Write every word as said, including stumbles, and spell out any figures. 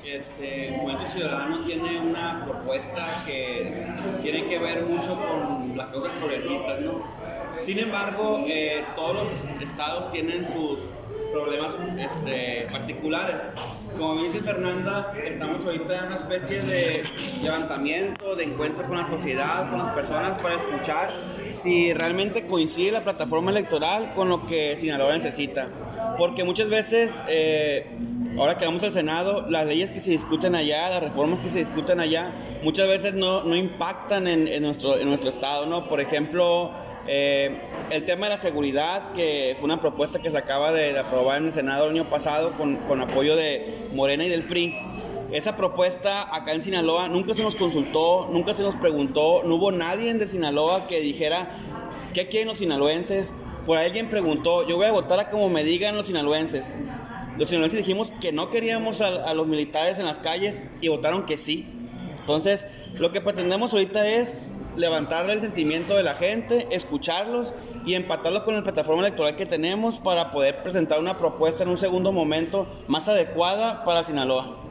este, Movimiento Ciudadano tiene una propuesta que tiene que ver mucho con las causas progresistas, ¿no? Sin embargo, eh, todos los estados tienen sus problemas este, particulares. Como dice Fernanda, estamos ahorita en una especie de levantamiento, de encuentro con la sociedad, con las personas, para escuchar si realmente coincide la plataforma electoral con lo que Sinaloa necesita. Porque muchas veces, eh, ahora que vamos al Senado, las leyes que se discuten allá, las reformas que se discuten allá, muchas veces no, no impactan en, en, nuestro, en nuestro estado, ¿no? Por ejemplo, eh, el tema de la seguridad, que fue una propuesta que se acaba de, de aprobar en el Senado el año pasado con, con apoyo de Morena y del P R I. Esa propuesta acá en Sinaloa nunca se nos consultó, nunca se nos preguntó, no hubo nadie de Sinaloa que dijera qué quieren los sinaloenses. Por ahí alguien preguntó, yo voy a votar a como me digan los sinaloenses. Los sinaloenses dijimos que no queríamos a, a los militares en las calles y votaron que sí. Entonces, lo que pretendemos ahorita es levantar el sentimiento de la gente, escucharlos y empatarlos con la plataforma electoral que tenemos para poder presentar una propuesta en un segundo momento más adecuada para Sinaloa.